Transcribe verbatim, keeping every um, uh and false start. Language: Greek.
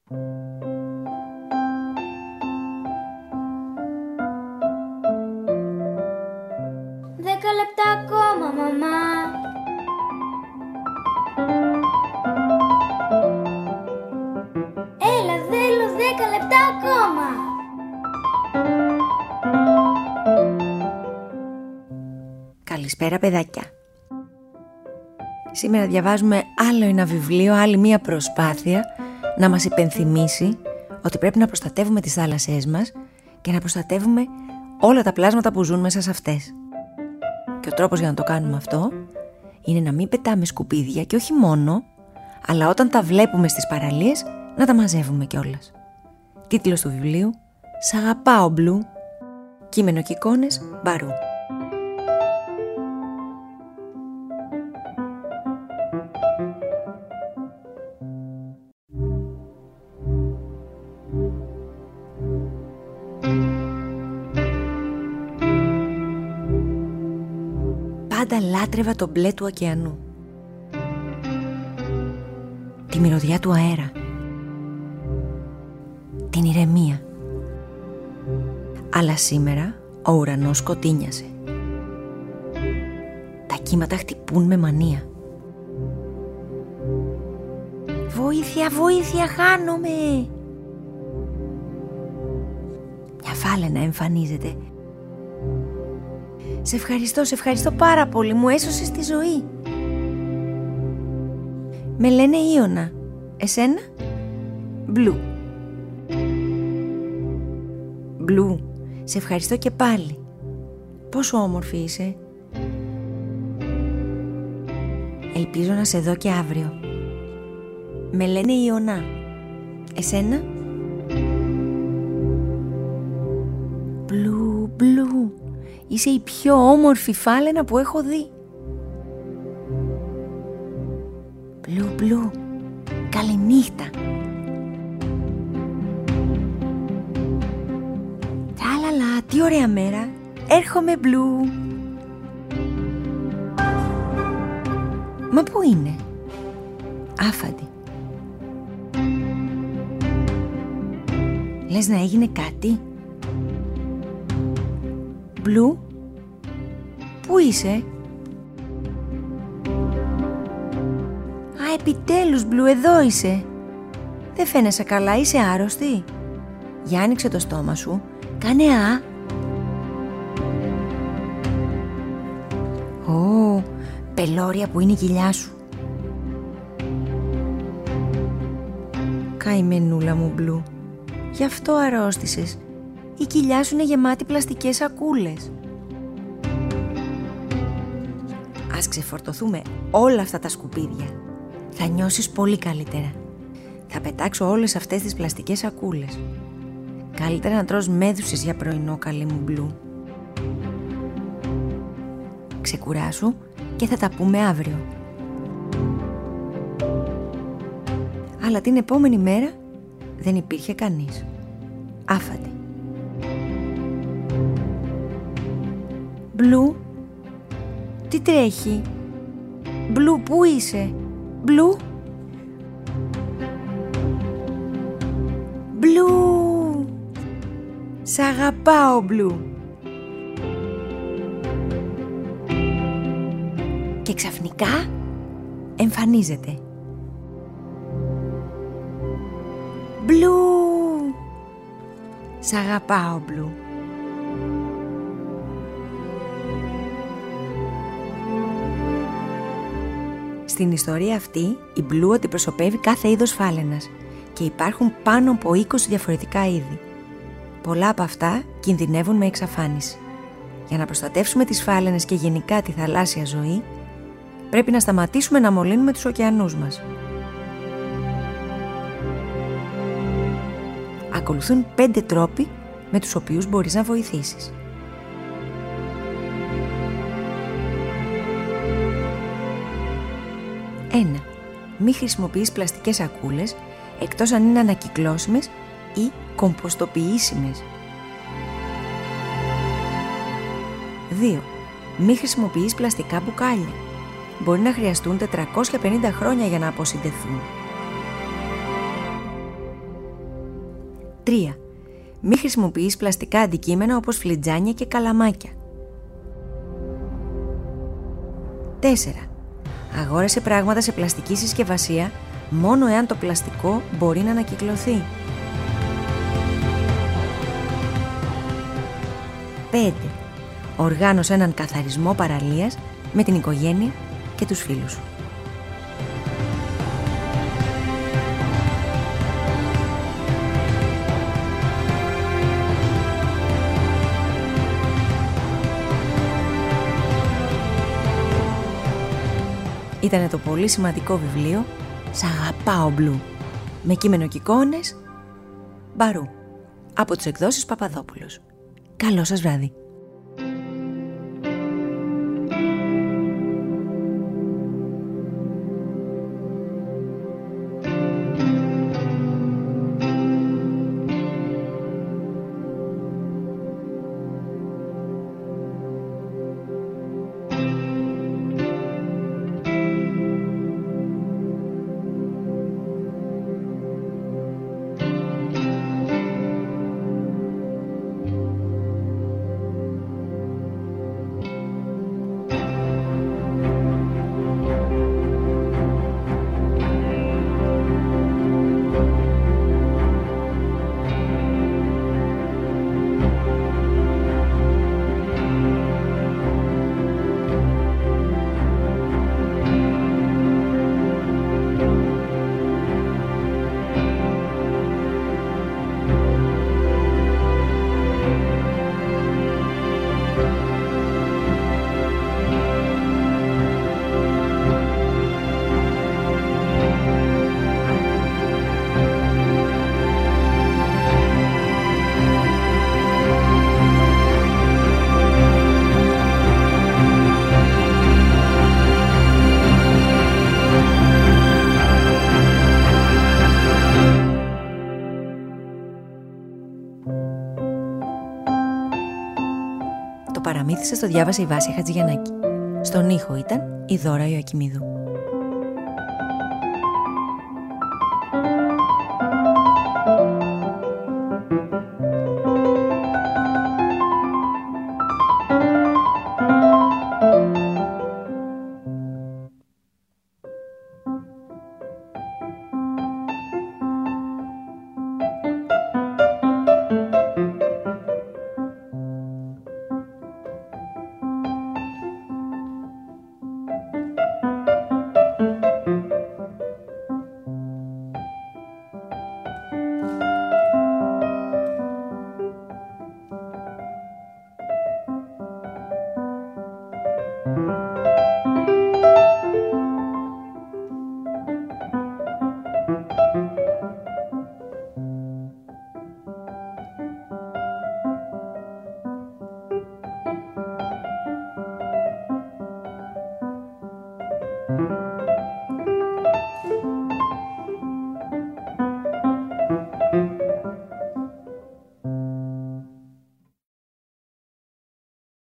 Δέκα λεπτά ακόμα, μαμά. Έλα, θέλω δέκα λεπτά ακόμα. Καλησπέρα, παιδάκια. Σήμερα διαβάζουμε άλλο ένα βιβλίο, άλλη μία προσπάθεια να μας υπενθυμίσει ότι πρέπει να προστατεύουμε τις θάλασσές μας και να προστατεύουμε όλα τα πλάσματα που ζουν μέσα σε αυτές. Και ο τρόπος για να το κάνουμε αυτό είναι να μην πετάμε σκουπίδια, και όχι μόνο, αλλά όταν τα βλέπουμε στις παραλίες να τα μαζεύουμε κιόλας. Τίτλος του βιβλίου: «Σ' αγαπάω, Μπλου». Κείμενο και εικόνες, Μπαρού. Πάντα λάτρευα το μπλε του ωκεανού, τη μυρωδιά του αέρα, την ηρεμία. Αλλά σήμερα ο ουρανός σκοτίνιασε. Τα κύματα χτυπούν με μανία. Βοήθεια, βοήθεια, χάνομαι! Μια φάλαινα εμφανίζεται. Σε ευχαριστώ, σε ευχαριστώ πάρα πολύ, μου έσωσες τη ζωή. Με λένε Ιώνα. Εσένα? Μπλου. Μπλου, σε ευχαριστώ και πάλι. Πόσο όμορφη είσαι. Ελπίζω να σε δω και αύριο. Με λένε Ιωνά. Εσένα? Μπλου, Μπλου, είσαι η πιο όμορφη φάλαινα που έχω δει. Μπλου, Μπλου, καληνύχτα. Τραλαλα, τι ωραία μέρα. Έρχομαι, Μπλου. Μα πού είναι? Άφαντη. Λες να έγινε κάτι? Μπλου, πού είσαι? Α, επιτέλους, Μπλου, εδώ είσαι. Δεν φαίνεσαι καλά, είσαι άρρωστη? Για άνοιξε το στόμα σου, κάνε α. Ω, πελώρια που είναι η κοιλιά σου. Καημενούλα μου, Μπλου, γι' αυτό αρρώστησες. Η κοιλιά σου είναι γεμάτη πλαστικές σακούλες. Ας ξεφορτωθούμε όλα αυτά τα σκουπίδια. Θα νιώσεις πολύ καλύτερα. Θα πετάξω όλες αυτές τις πλαστικές σακούλες. Καλύτερα να τρως μέδουσες για πρωινό, καλή μου, Μπλου. Ξεκουράσου και θα τα πούμε αύριο. Αλλά την επόμενη μέρα δεν υπήρχε κανείς. Άφαντη. Μπλου, τι τρέχει? Μπλου, πού είσαι? Μπλου, Μπλου, σ' αγαπάω, Μπλου. Και ξαφνικά εμφανίζεται. Μπλου, σ' αγαπάω, Μπλου. Στην ιστορία αυτή, η Μπλου αντιπροσωπεύει κάθε είδος φάλαινας και υπάρχουν πάνω από είκοσι διαφορετικά είδη. Πολλά από αυτά κινδυνεύουν με εξαφάνιση. Για να προστατεύσουμε τις φάλαινες και γενικά τη θαλάσσια ζωή, πρέπει να σταματήσουμε να μολύνουμε τους ωκεανούς μας. Ακολουθούν πέντε τρόποι με τους οποίους μπορείς να βοηθήσεις. ένα. Μη χρησιμοποιείς πλαστικές σακούλες εκτός αν είναι ανακυκλώσιμες ή κομποστοποιήσιμες. δύο. Μη χρησιμοποιείς πλαστικά μπουκάλια. Μπορεί να χρειαστούν τετρακόσια πενήντα χρόνια για να αποσυντεθούν. τρία. Μη χρησιμοποιείς πλαστικά αντικείμενα όπως φλιτζάνια και καλαμάκια. τέσσερα. Αγόρασε πράγματα σε πλαστική συσκευασία μόνο εάν το πλαστικό μπορεί να ανακυκλωθεί. πέντε. Οργάνωσε έναν καθαρισμό παραλίας με την οικογένεια και τους φίλους σου. Ήτανε το πολύ σημαντικό βιβλίο «Σ' αγαπάω Μπλου» με κείμενο και εικόνες Μπαρού από τις εκδόσεις Παπαδόπουλος. Καλό σας βράδυ. Το παραμύθι σας το διάβασε η Βάσια Χατζηγιαννάκη. Στον ήχο ήταν η Δώρα Ιωακημίδου.